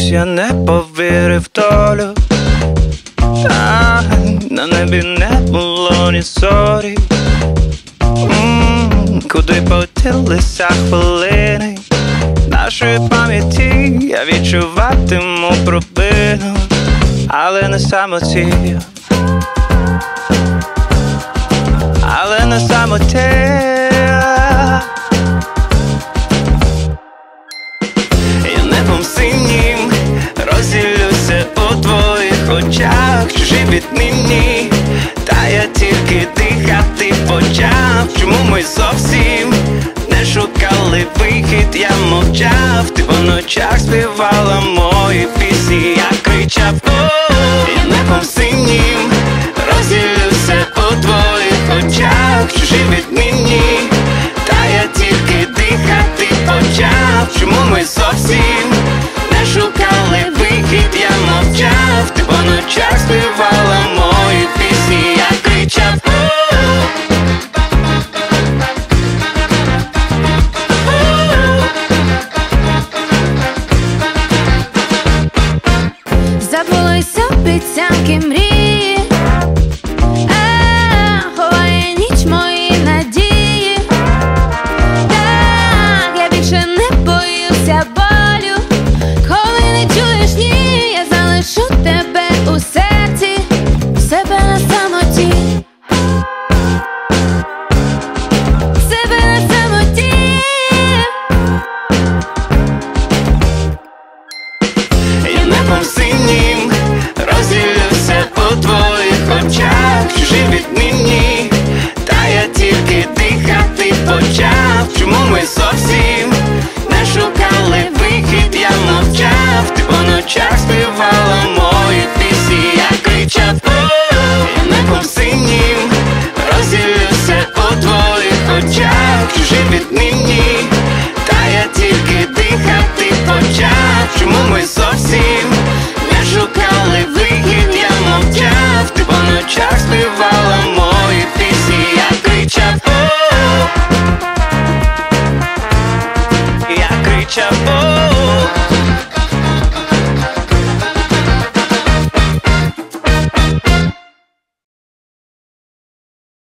я не повірив в долю. На небі не було ні зорі. Куди поділися хвилини нашої пам'яті? Я відчуватиму провину, але не самоті. Але не самоті. Я небом синім розділюся у твоїх очах. Чужі віднині, та я тільки дихати почав. Чому ми зовсім не шукали вихід? Я мовчав, ти по ночах співала мої пісні. Я кричав: о, я небом синім розділюся у твоїх очах. Чужі віднині, та я тільки дихати почав. Чому ми зовсім не шукали вихід? Я мовчав, ти по ночах співала мої пісні. Я кричав: забулись обіцянки, мрії, ховає ніч мої надії. Так, я більше не боюся болю. Коли не чуєш ні, я залишу тебе у серці, себе на самоті. Себе на самоті. я небом синім розділюся у твоїх очах. Чужі віднині, та я тільки дихати почав. Чому ми зовсім не шукали вихід? Я мовчав, ти по ночах співала мої пісні. Я кричав: о, я небом синім розділюся у твоїх очах. Чужі віднині, та я тільки дихати почав. Чому ми зовсім не шукали вихід? Я мовчав, ти по ночах співала мої пісні. Я кричав: о, я кричав: о.